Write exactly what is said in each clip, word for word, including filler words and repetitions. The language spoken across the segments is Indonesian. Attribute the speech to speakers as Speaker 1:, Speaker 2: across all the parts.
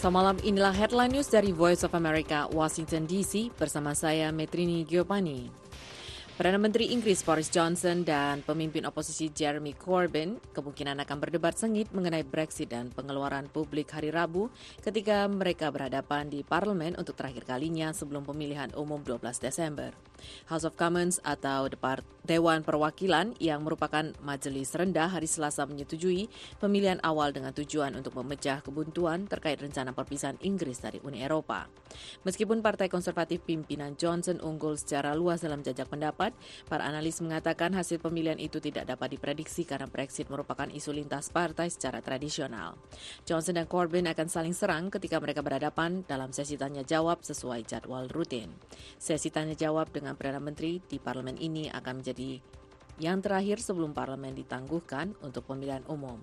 Speaker 1: Selamat malam, inilah headline news dari Voice of America, Washington D C, bersama saya Metrini Giovanni. Perdana Menteri Inggris Boris Johnson dan pemimpin oposisi Jeremy Corbyn kemungkinan akan berdebat sengit mengenai Brexit dan pengeluaran publik hari Rabu ketika mereka berhadapan di parlemen untuk terakhir kalinya sebelum pemilihan umum dua belas Desember. House of Commons atau Dewan Perwakilan yang merupakan majelis rendah hari Selasa menyetujui pemilihan awal dengan tujuan untuk memecah kebuntuan terkait rencana perpisahan Inggris dari Uni Eropa. Meskipun Partai Konservatif pimpinan Johnson unggul secara luas dalam jajak pendapat, para analis mengatakan hasil pemilihan itu tidak dapat diprediksi karena Brexit merupakan isu lintas partai secara tradisional. Johnson dan Corbyn akan saling serang ketika mereka berhadapan dalam sesi tanya-jawab sesuai jadwal rutin. Sesi tanya-jawab dengan Perdana Menteri di parlemen ini akan menjadi yang terakhir sebelum parlemen ditangguhkan untuk pemilihan umum.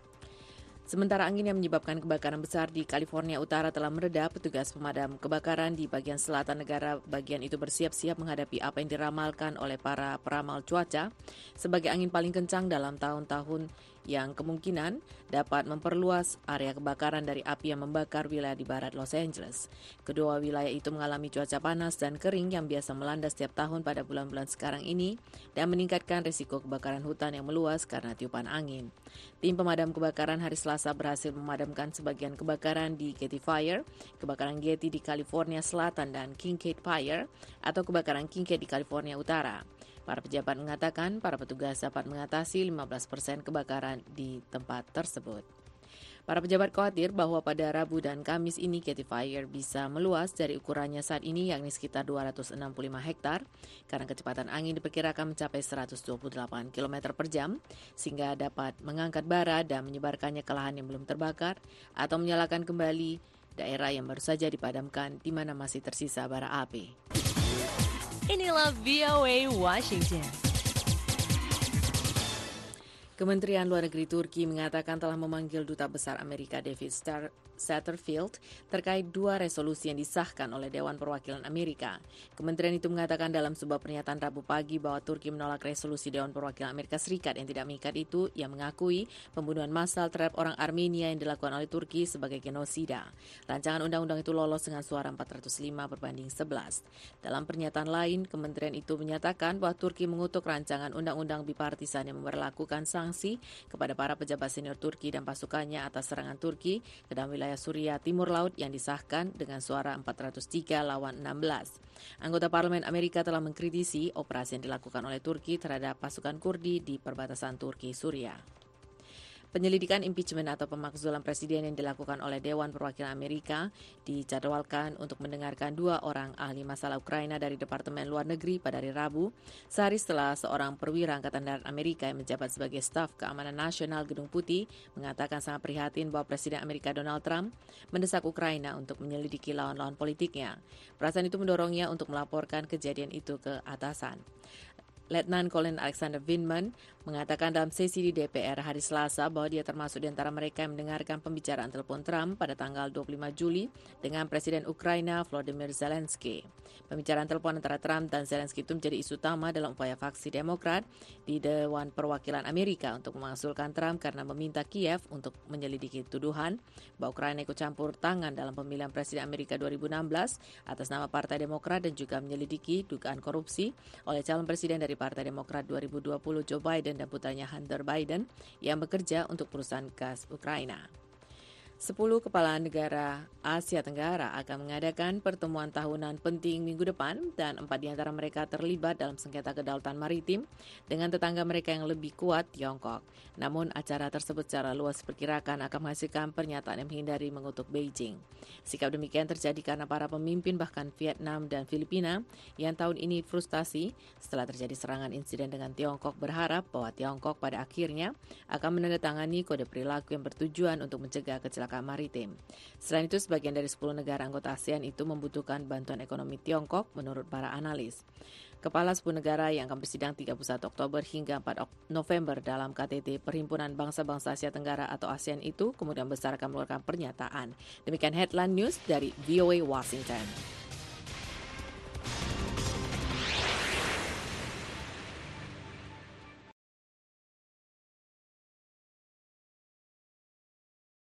Speaker 1: Sementara angin yang menyebabkan kebakaran besar di California Utara telah mereda, petugas pemadam kebakaran di bagian selatan negara bagian itu bersiap-siap menghadapi apa yang diramalkan oleh para peramal cuaca sebagai angin paling kencang dalam tahun-tahun yang kemungkinan dapat memperluas area kebakaran dari api yang membakar wilayah di barat Los Angeles. Kedua wilayah itu mengalami cuaca panas dan kering yang biasa melanda setiap tahun pada bulan-bulan sekarang ini dan meningkatkan risiko kebakaran hutan yang meluas karena tiupan angin. Tim pemadam kebakaran hari Selasa berhasil memadamkan sebagian kebakaran di Getty Fire, kebakaran Getty di California Selatan dan Kincade Fire atau kebakaran Kincade di California Utara. Para pejabat mengatakan para petugas dapat mengatasi lima belas persen kebakaran di tempat tersebut. Para pejabat khawatir bahwa pada Rabu dan Kamis ini Getty Fire bisa meluas dari ukurannya saat ini yakni sekitar dua ratus enam puluh lima hektar karena kecepatan angin diperkirakan mencapai seratus dua puluh delapan kilometer per jam sehingga dapat mengangkat bara dan menyebarkannya ke lahan yang belum terbakar atau menyalakan kembali daerah yang baru saja dipadamkan di mana masih tersisa bara api.
Speaker 2: Inilah V O A Washington.
Speaker 1: Kementerian Luar Negeri Turki mengatakan telah memanggil Duta Besar Amerika David Satterfield terkait dua resolusi yang disahkan oleh Dewan Perwakilan Amerika. Kementerian itu mengatakan dalam sebuah pernyataan Rabu pagi bahwa Turki menolak resolusi Dewan Perwakilan Amerika Serikat yang tidak mengikat itu yang mengakui pembunuhan massal terhadap orang Armenia yang dilakukan oleh Turki sebagai genosida. Rancangan undang-undang itu lolos dengan suara empat ratus lima berbanding sebelas. Dalam pernyataan lain, kementerian itu menyatakan bahwa Turki mengutuk rancangan undang-undang bipartisan yang memperlakukan sanksi kepada para pejabat senior Turki dan pasukannya atas serangan Turki ke dalam wilayah Suriah Timur Laut yang disahkan dengan suara empat ratus tiga lawan enam belas. Anggota Parlemen Amerika telah mengkritisi operasi yang dilakukan oleh Turki terhadap pasukan Kurdi di perbatasan Turki-Suriah. Penyelidikan impeachment atau pemakzulan presiden yang dilakukan oleh Dewan Perwakilan Amerika dijadwalkan untuk mendengarkan dua orang ahli masalah Ukraina dari Departemen Luar Negeri pada hari Rabu, sehari setelah seorang perwira Angkatan Darat Amerika yang menjabat sebagai staf keamanan nasional Gedung Putih mengatakan sangat prihatin bahwa Presiden Amerika Donald Trump mendesak Ukraina untuk menyelidiki lawan-lawan politiknya. Perasaan itu mendorongnya untuk melaporkan kejadian itu ke atasan. Letnan Colin Alexander Vindman mengatakan dalam sesi di D P R hari Selasa bahwa dia termasuk di antara mereka yang mendengarkan pembicaraan telepon Trump pada tanggal dua puluh lima Juli dengan Presiden Ukraina Volodymyr Zelensky. Pembicaraan telepon antara Trump dan Zelensky itu menjadi isu utama dalam upaya faksi Demokrat di Dewan Perwakilan Amerika untuk memakzulkan Trump karena meminta Kiev untuk menyelidiki tuduhan bahwa Ukraina ikut campur tangan dalam pemilihan Presiden Amerika dua ribu enam belas atas nama Partai Demokrat dan juga menyelidiki dugaan korupsi oleh calon presiden dari Partai Demokrat dua ribu dua puluh Joe Biden dan putranya Hunter Biden yang bekerja untuk perusahaan gas Ukraina. Sepuluh kepala negara Asia Tenggara akan mengadakan pertemuan tahunan penting minggu depan dan empat di antara mereka terlibat dalam sengketa kedaulatan maritim dengan tetangga mereka yang lebih kuat, Tiongkok. Namun acara tersebut secara luas diperkirakan akan menghasilkan pernyataan yang menghindari mengutuk Beijing. Sikap demikian terjadi karena para pemimpin bahkan Vietnam dan Filipina yang tahun ini frustasi setelah terjadi serangan insiden dengan Tiongkok berharap bahwa Tiongkok pada akhirnya akan menandatangani kode perilaku yang bertujuan untuk mencegah kecelakaan maritim. Selain itu, sebagian dari sepuluh negara anggota ASEAN itu membutuhkan bantuan ekonomi Tiongkok menurut para analis. Kepala sepuluh negara yang akan bersidang tiga puluh satu Oktober hingga empat November dalam K T T Perhimpunan Bangsa-Bangsa Asia Tenggara atau ASEAN itu kemudian besar akan mengeluarkan pernyataan. Demikian headline news dari V O A Washington.